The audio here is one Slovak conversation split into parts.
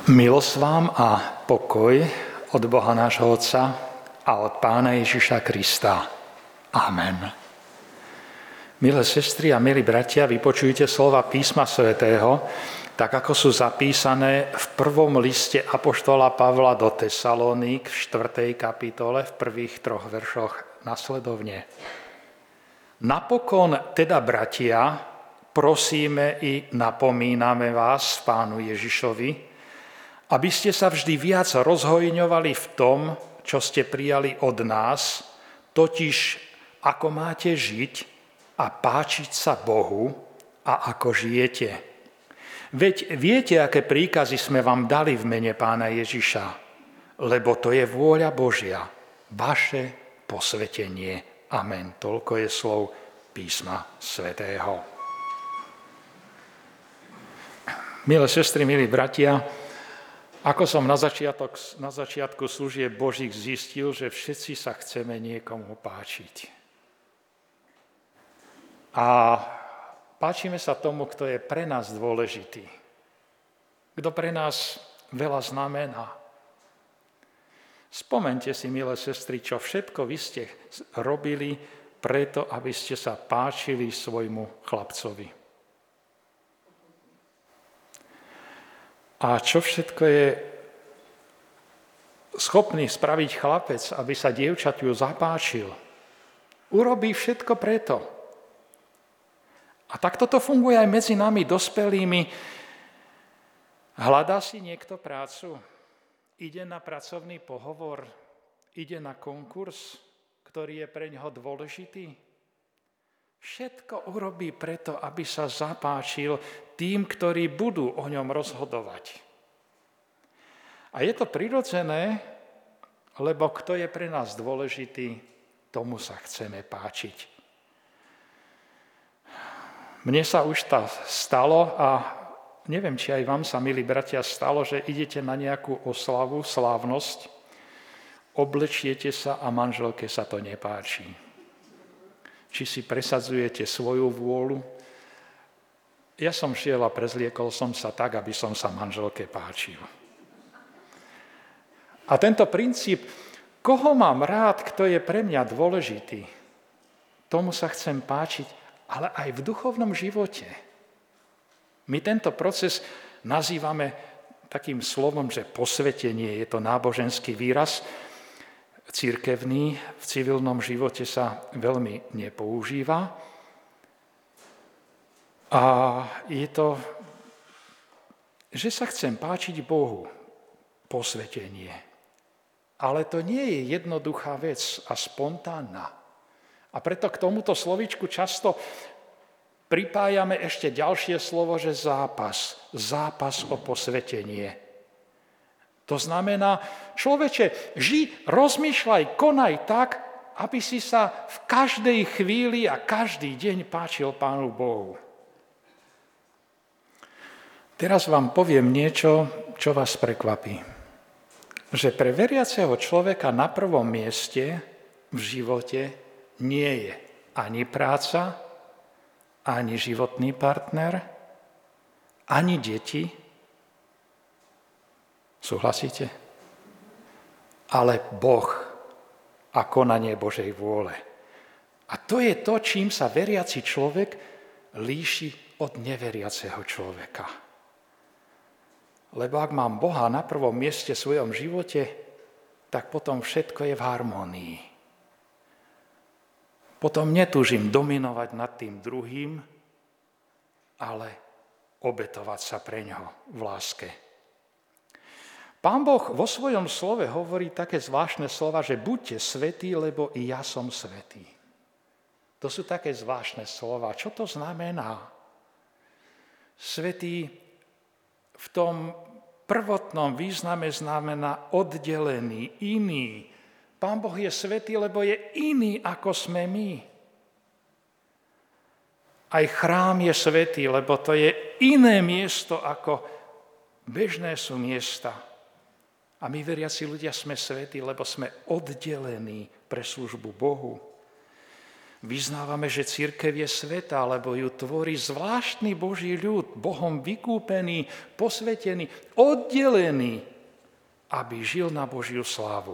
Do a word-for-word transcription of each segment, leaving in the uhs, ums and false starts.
Milosť vám a pokoj od Boha nášho Otca a od Pána Ježiša Krista. Amen. Milé sestry a milí bratia, vypočujte slova písma svätého, tak ako sú zapísané v prvom liste apoštola Pavla do Tesalónik v štvrtej kapitole v prvých troch veršoch nasledovne. Napokon teda, bratia, prosíme i napomíname vás, Pánu Ježišovi, aby ste sa vždy viac rozhojňovali v tom, čo ste prijali od nás, totiž ako máte žiť a páčiť sa Bohu a ako žijete. Veď viete, aké príkazy sme vám dali v mene Pána Ježiša, lebo to je vôľa Božia, vaše posvetenie. Amen. Toľko je slov písma svätého. Milé sestry, milí bratia, ako som na, začiatok, na začiatku služieb Božích zistil, že všetci sa chceme niekomu páčiť. A páčime sa tomu, kto je pre nás dôležitý. Kto pre nás veľa znamená. Spomente si, milé sestry, čo všetko vy ste robili preto, aby ste sa páčili svojmu chlapcovi. A čo všetko je schopný spraviť chlapec, aby sa dievčatiu zapáčil? Urobí všetko preto. A takto to funguje aj medzi nami dospelými. Hľadá si niekto prácu? Ide na pracovný pohovor? Ide na konkurs, ktorý je pre ňoho dôležitý? Všetko urobí preto, aby sa zapáčil tým, ktorí budú o ňom rozhodovať. A je to prirodzené, lebo kto je pre nás dôležitý, tomu sa chceme páčiť. Mne sa už to stalo a neviem, či aj vám sa, milí bratia, stalo, že idete na nejakú oslavu, slávnosť, oblečiete sa a manželke sa to nepáči. Či si presadzujete svoju vôľu. Ja som šiel a prezliekol som sa tak, aby som sa manželke páčil. A tento princíp, koho mám rád, kto je pre mňa dôležitý, tomu sa chcem páčiť, ale aj v duchovnom živote. My tento proces nazývame takým slovom, že posvetenie, je to náboženský výraz, cirkevný, v civilnom živote sa veľmi nepoužíva. A je to, že sa chcem páčiť Bohu, posvetenie. Ale to nie je jednoduchá vec a spontánna. A preto k tomuto slovíčku často pripájame ešte ďalšie slovo, že zápas. Zápas o posvetenie. To znamená, človeče, ži, rozmýšľaj, konaj tak, aby si sa v každej chvíli a každý deň páčil Pánu Bohu. Teraz vám poviem niečo, čo vás prekvapí. Že pre veriaceho človeka na prvom mieste v živote nie je ani práca, ani životný partner, ani deti. Súhlasíte? Ale Boh a konanie Božej vôle. A to je to, čím sa veriaci človek líši od neveriaceho človeka. Lebo ak mám Boha na prvom mieste v svojom živote, tak potom všetko je v harmónii. Potom netúžim dominovať nad tým druhým, ale obetovať sa pre ňoho v láske. Pán Boh vo svojom slove hovorí také zvláštne slova, že buďte svätí, lebo i ja som svätý. To sú také zvláštne slova. Čo to znamená? Svätý v tom prvotnom význame znamená oddelený, iný. Pán Boh je svätý, lebo je iný, ako sme my. Aj chrám je svätý, lebo to je iné miesto, ako bežné sú miesta. A my, veriaci ľudia, sme svätí, lebo sme oddelení pre službu Bohu. Vyznávame, že cirkev je sveta, lebo ju tvorí zvláštny Boží ľud, Bohom vykúpený, posvetený, oddelený, aby žil na Božiu slávu.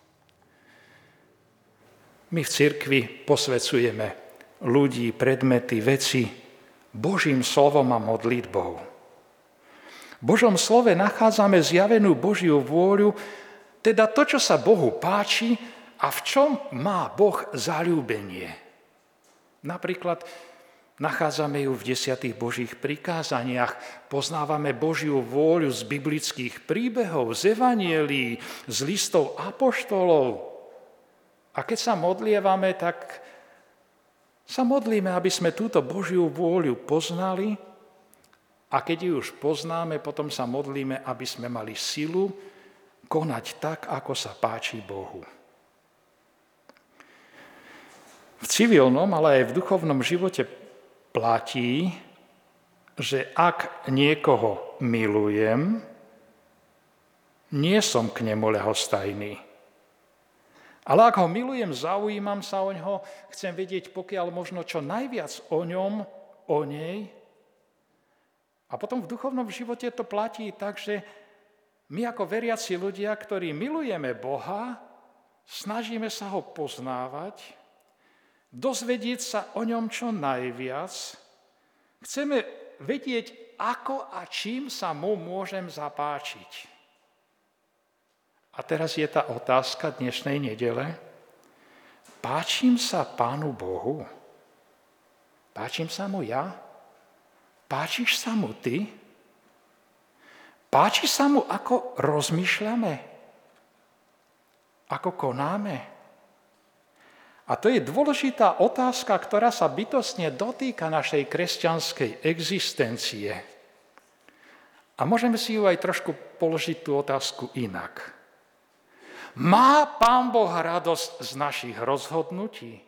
My v cirkvi posvecujeme ľudí, predmety, veci Božím slovom a modlitbou. V Božom slove nachádzame zjavenú Božiu vôľu, teda to, čo sa Bohu páči a v čom má Boh zaľúbenie. Napríklad nachádzame ju v desiatých Božích prikázaniach, poznávame Božiu vôľu z biblických príbehov, z evanielií, z listov apoštolov. A keď sa modlievame, tak sa modlíme, aby sme túto Božiu vôľu poznali a keď ju už poznáme, potom sa modlíme, aby sme mali silu konať tak, ako sa páči Bohu. V civilnom, ale aj v duchovnom živote platí, že ak niekoho milujem, nie som k nemu ľahostajný. Ale ak ho milujem, zaujímam sa o ňoho, chcem vedieť pokiaľ možno čo najviac o ňom, o nej. A potom v duchovnom živote to platí tak, že my ako veriaci ľudia, ktorí milujeme Boha, snažíme sa ho poznávať, dozvedieť sa o ňom čo najviac. Chceme vedieť, ako a čím sa mu môžem zapáčiť. A teraz je tá otázka dnešnej nedele. Páčim sa Pánu Bohu? Páčim sa mu ja? Páčiš sa mu ty? Páči sa mu, ako rozmýšľame? Ako konáme? A to je dôležitá otázka, ktorá sa bytostne dotýka našej kresťanskej existencie. A môžeme si ju aj trošku položiť tú otázku inak. Má Pán Boh radosť z našich rozhodnutí?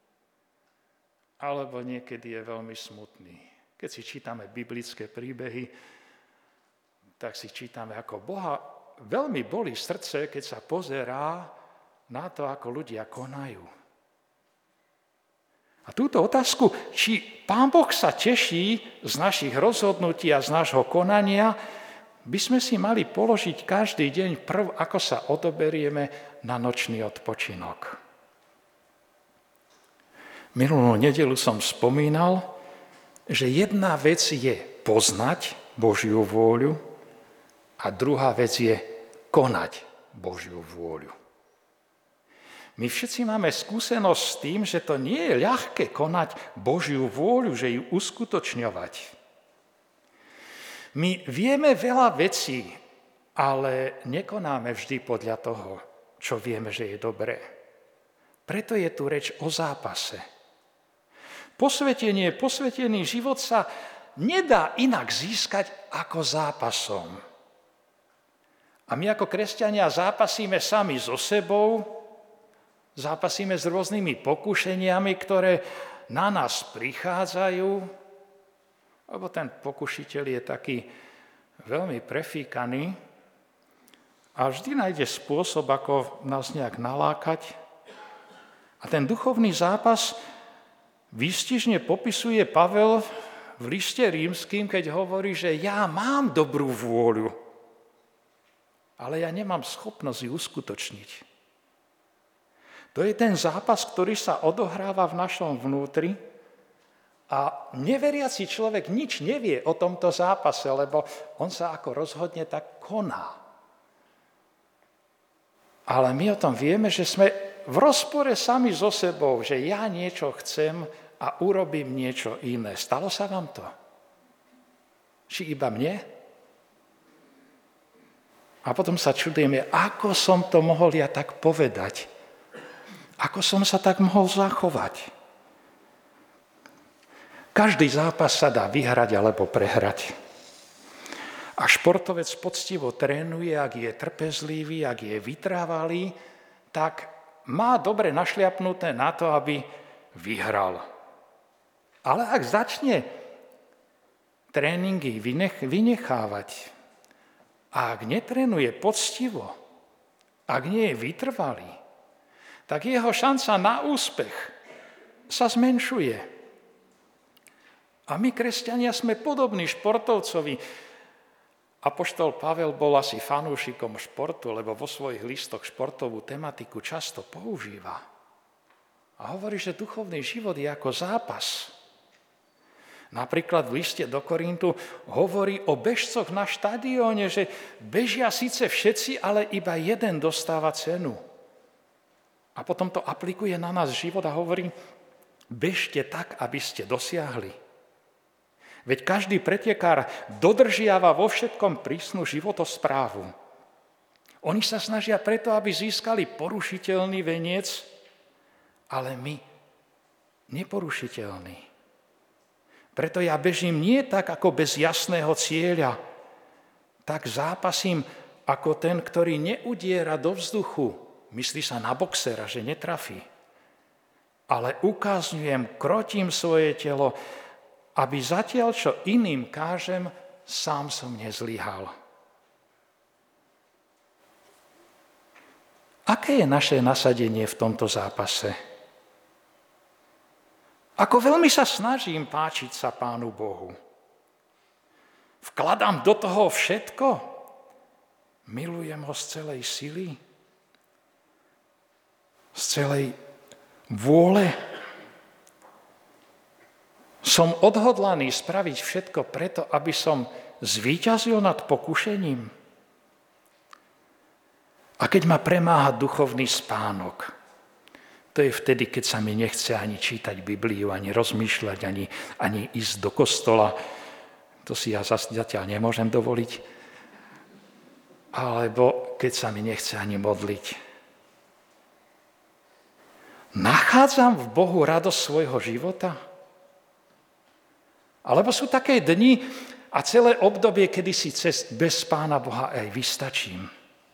Alebo niekedy je veľmi smutný. Keď si čítame biblické príbehy, tak si čítame, ako Boha veľmi bolí srdce, keď sa pozerá na to, ako ľudia konajú. A túto otázku, či Pán Boh sa teší z našich rozhodnutí a z nášho konania, by sme si mali položiť každý deň prv, ako sa odoberieme na nočný odpočinok. Minulú nedeľu som spomínal, že jedna vec je poznať Božiu vôľu a druhá vec je konať Božiu vôľu. My všetci máme skúsenosť s tým, že to nie je ľahké konať Božiu vôľu, že ju uskutočňovať. My vieme veľa vecí, ale nekonáme vždy podľa toho, čo vieme, že je dobré. Preto je tu reč o zápase. Posvetenie, posvetený život sa nedá inak získať ako zápasom. A my ako kresťania zápasíme sami so sebou, zápasíme s rôznymi pokušeniami, ktoré na nás prichádzajú, lebo ten pokušiteľ je taký veľmi prefíkaný a vždy nájde spôsob, ako nás nejak nalákať. A ten duchovný zápas výstižne popisuje Pavel v liste rímskym, keď hovorí, že ja mám dobrú vôľu, ale ja nemám schopnosť ju uskutočniť. To je ten zápas, ktorý sa odohráva v našom vnútri a neveriaci človek nič nevie o tomto zápase, lebo on sa ako rozhodne tak koná. Ale my o tom vieme, že sme v rozpore sami so sebou, že ja niečo chcem a urobím niečo iné. Stalo sa vám to? Či iba mne? A potom sa čudujeme, ako som to mohol ja tak povedať. Ako som sa tak mohol zachovať? Každý zápas sa dá vyhrať alebo prehrať. A športovec poctivo trénuje, ak je trpezlivý, ak je vytrvalý, tak má dobre našliapnuté na to, aby vyhral. Ale ak začne tréningy vynechávať a ak netrénuje poctivo, ak nie je vytrvalý, tak jeho šanca na úspech sa zmenšuje. A my, kresťania, sme podobní športovcovi. Apoštol Pavel bol asi fanúšikom športu, lebo vo svojich listoch športovú tematiku často používa. A hovorí, že duchovný život je ako zápas. Napríklad v liste do Korintu hovorí o bežcoch na štadióne, že bežia síce všetci, ale iba jeden dostáva cenu. A potom to aplikuje na nás život a hovorí, bežte tak, aby ste dosiahli. Veď každý pretekár dodržiava vo všetkom prísnu životosprávu. Oni sa snažia preto, aby získali porušiteľný veniec, ale my neporušiteľný. Preto ja bežím nie tak, ako bez jasného cieľa, tak zápasím ako ten, ktorý neudiera do vzduchu, myslí sa na boxera, že netrafí, ale ukazňujem, krotím svoje telo, aby zatiaľ, čo iným kážem, sám som nezlyhal. Aké je naše nasadenie v tomto zápase? Ako veľmi sa snažím páčiť sa Pánu Bohu. Vkladám do toho všetko? Milujem ho z celej sily? Z celej vôle? Som odhodlaný spraviť všetko preto, aby som zvíťazil nad pokušením. A keď ma premáha duchovný spánok, to je vtedy, keď sa mi nechce ani čítať Bibliu, ani rozmýšľať, ani, ani ísť do kostola. To si ja zatiaľ nemôžem dovoliť. Alebo keď sa mi nechce ani modliť. Nachádzam v Bohu radosť svojho života? Alebo sú také dni a celé obdobie, kedy si cez, bez Pána Boha aj vystačím.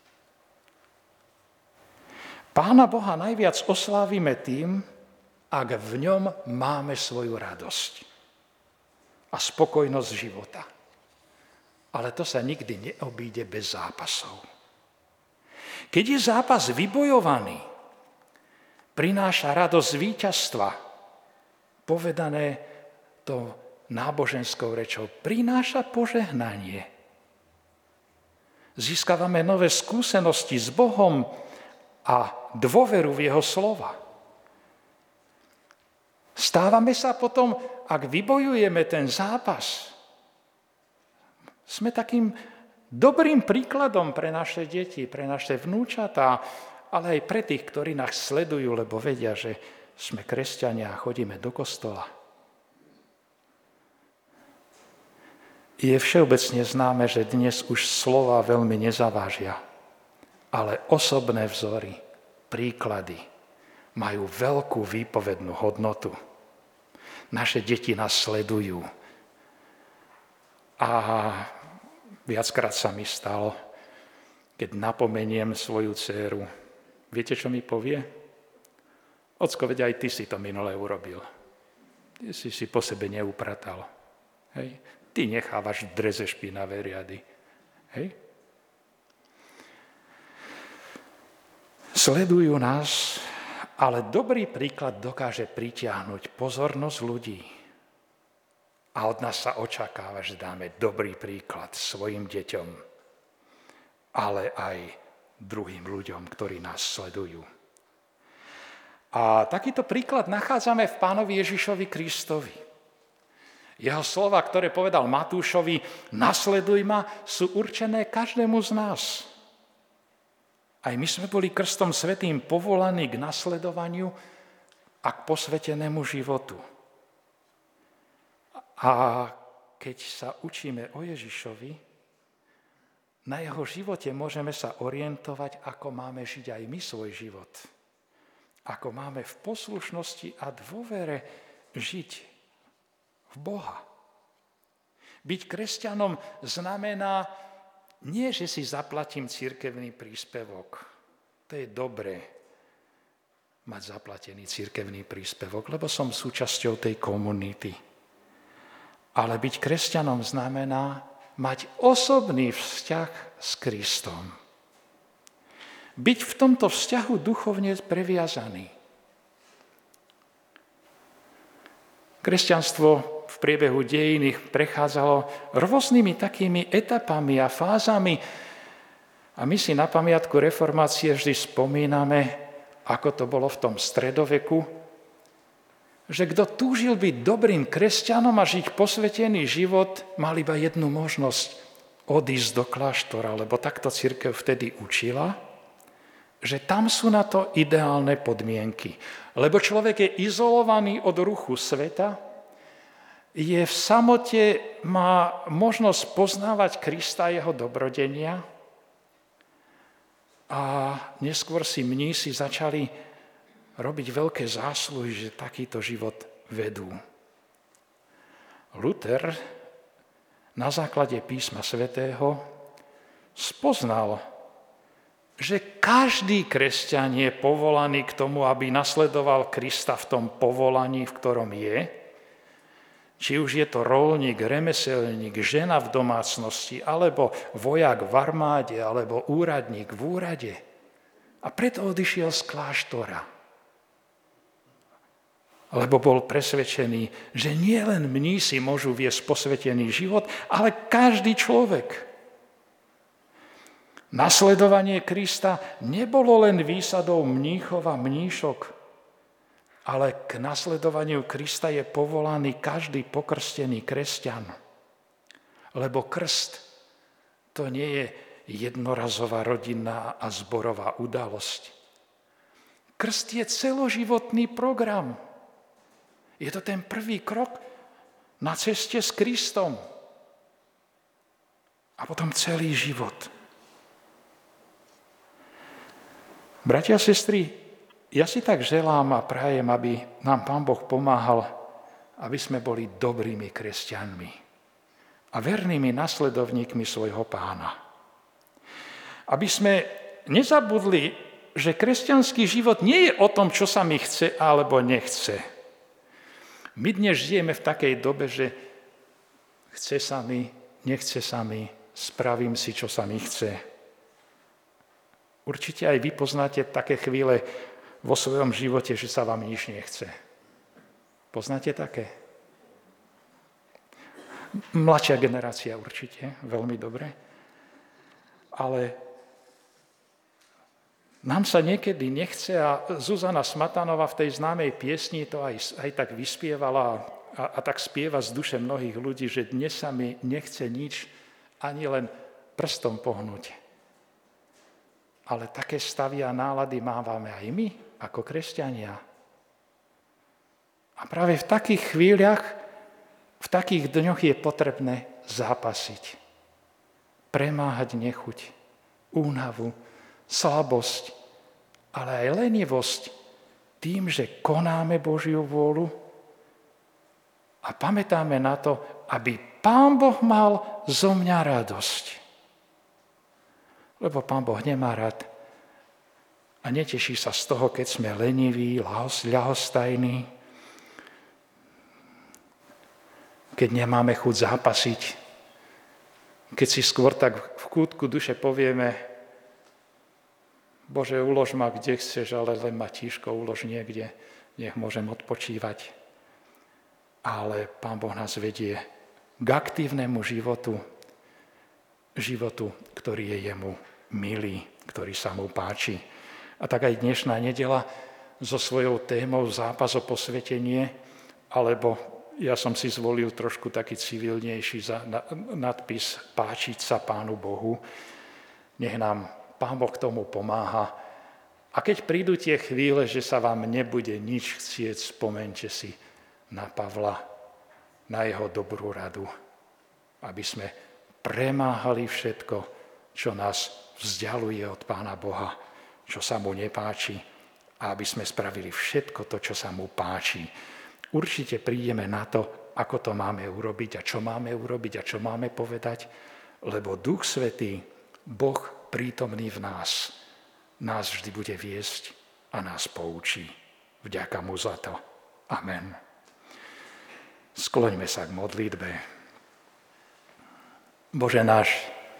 Pána Boha najviac oslávime tým, ak v ňom máme svoju radosť a spokojnosť života. Ale to sa nikdy neobíde bez zápasov. Keď je zápas vybojovaný, prináša radosť víťazstva, povedané to náboženskou rečou, prináša požehnanie. Získavame nové skúsenosti s Bohom a dôveru v jeho slova. Stávame sa potom, ak vybojujeme ten zápas, sme takým dobrým príkladom pre naše deti, pre naše vnúčatá, ale aj pre tých, ktorí nás sledujú, lebo vedia, že sme kresťania a chodíme do kostola. Je všeobecne známe, že dnes už slova veľmi nezavážia, ale osobné vzory, príklady majú veľkú výpovednú hodnotu. Naše deti nás sledujú. A viackrát sa mi stalo, keď napomeniem svoju dcéru. Viete, čo mi povie? Ocko, veď aj ty si to minule urobil. Ty si si po sebe neupratal. Hej? Ty nechávaš v dreze špinavé riady. Hej? Sledujú nás, ale dobrý príklad dokáže pritiahnuť pozornosť ľudí. A od nás sa očakáva, že dáme dobrý príklad svojim deťom, ale aj druhým ľuďom, ktorí nás sledujú. A takýto príklad nachádzame v Pánovi Ježišovi Kristovi. Jeho slova, ktoré povedal Matúšovi, nasleduj ma, sú určené každému z nás. Aj my sme boli krstom svätým povolaní k nasledovaniu a k posvätenému životu. A keď sa učíme o Ježišovi, na jeho živote môžeme sa orientovať, ako máme žiť aj my svoj život. Ako máme v poslušnosti a dôvere žiť v Boha. Byť kresťanom znamená nie, že si zaplatím cirkevný príspevok. To je dobré mať zaplatený cirkevný príspevok, lebo som súčasťou tej komunity. Ale byť kresťanom znamená mať osobný vzťah s Kristom. Byť v tomto vzťahu duchovne previazaný. Kresťanstvo v priebehu dejín prechádzalo rôznymi takými etapami a fázami a my si na pamiatku reformácie vždy spomíname, ako to bolo v tom stredoveku, že kto túžil byť dobrým kresťanom a žiť posvetený život, mal iba jednu možnosť odísť do kláštora, lebo takto cirkev vtedy učila, že tam sú na to ideálne podmienky. Lebo človek je izolovaný od ruchu sveta, je v samote, má možnosť poznávať Krista a jeho dobrodenia a neskôr si mnísi začali robiť veľké zásluhy, že takýto život vedú. Luther na základe písma svätého spoznal, že každý kresťan je povolaný k tomu, aby nasledoval Krista v tom povolaní, v ktorom je. Či už je to roľník, remeselník, žena v domácnosti, alebo vojak v armáde, alebo úradník v úrade. A preto odišiel z kláštora. Lebo bol presvedčený, že nie len mnísi môžu viesť posvetený život, ale každý človek. Nasledovanie Krista nebolo len výsadou mníchov a mníšok, ale k nasledovaniu Krista je povolaný každý pokrstený kresťan. Lebo krst to nie je jednorazová rodinná a zborová udalosť. Krst je celoživotný program. Je to ten prvý krok na ceste s Kristom. A potom celý život. Bratia a sestry, ja si tak želám a prajem, aby nám Pán Boh pomáhal, aby sme boli dobrými kresťanmi a vernými nasledovníkmi svojho Pána. Aby sme nezabudli, že kresťanský život nie je o tom, čo sa mi chce alebo nechce. My dnes žijeme v takej dobe, že chce sa mi, nechce sa mi, spravím si, čo sa mi chce. Určite aj vy poznáte také chvíle vo svojom živote, že sa vám nič nechce. Poznáte také? Mladšia generácia určite, veľmi dobre. Ale nám sa niekedy nechce a Zuzana Smatanová v tej známej piesni to aj, aj tak vyspievala a, a tak spieva z duše mnohých ľudí, že dnes sa mi nechce nič ani len prstom pohnúť. Ale také stavy a nálady mávame aj my, ako kresťania. A práve v takých chvíľach, v takých dňoch je potrebné zápasiť. Premáhať nechuť, únavu, slabosť, ale aj lenivosť tým, že konáme Božiu vôľu a pamätáme na to, aby Pán Boh mal zo mňa radosť. Lebo Pán Boh nemá rád a neteší sa z toho, keď sme leniví, ľahostajní, keď nemáme chuť zápasiť, keď si skôr tak v kútku duše povieme, Bože, ulož ma kde chceš, ale len ma tížko ulož niekde, nech môžem odpočívať. Ale Pán Boh nás vedie k aktívnemu životu, životu, ktorý je jemu milý, ktorý sa mu páči. A tak aj dnešná nedeľa so svojou témou zápas o posvetenie, alebo ja som si zvolil trošku taký civilnejší nadpis Páčiť sa Pánu Bohu. Nech nám Pán Boh k tomu pomáha. A keď prídu tie chvíle, že sa vám nebude nič chcieť, spomeňte si na Pavla, na jeho dobrú radu, aby sme premáhali všetko, čo nás vzdialuje od Pána Boha, čo sa mu nepáči, a aby sme spravili všetko to, čo sa mu páči. Určite prídeme na to, ako to máme urobiť a čo máme urobiť a čo máme povedať, lebo Duch Svätý, Boh prítomný v nás, nás vždy bude viesť a nás poučí. Vďaka mu za to. Amen. Skloňme sa k modlitbe. Bože náš,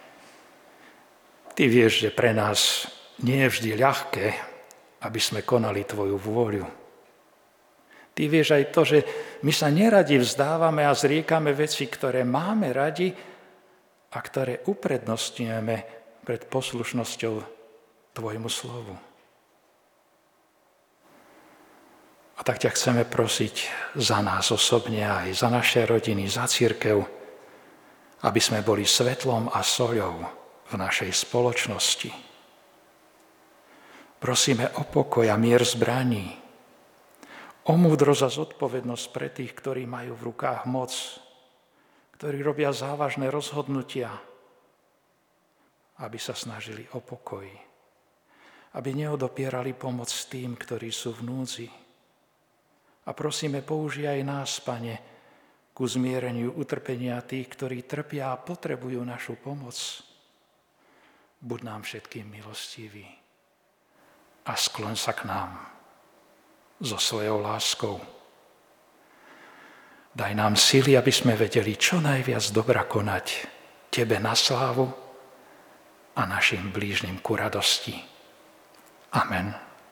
Ty vieš, že pre nás nie je vždy ľahké, aby sme konali Tvoju vôľu. Ty vieš aj to, že my sa neradi vzdávame a zriekame veci, ktoré máme radi a ktoré uprednostňujeme pred poslušnosťou tvojmu slovu. A tak ťa chceme prosiť za nás osobne, aj za naše rodiny, za cirkev, aby sme boli svetlom a soľou v našej spoločnosti. Prosíme o pokoj a mier zbraní, o múdrosť a zodpovednosť pre tých, ktorí majú v rukách moc, ktorí robia závažné rozhodnutia, aby sa snažili o pokoj, aby neodopierali pomoc tým, ktorí sú v núdzi. A prosíme, použij aj nás, Pane, ku zmiereniu utrpenia tých, ktorí trpia a potrebujú našu pomoc. Buď nám všetkým milostivý a skloň sa k nám so svojou láskou. Daj nám sily, aby sme vedeli čo najviac dobra konať Tebe na slávu a našim blížnym ku radosti. Amen.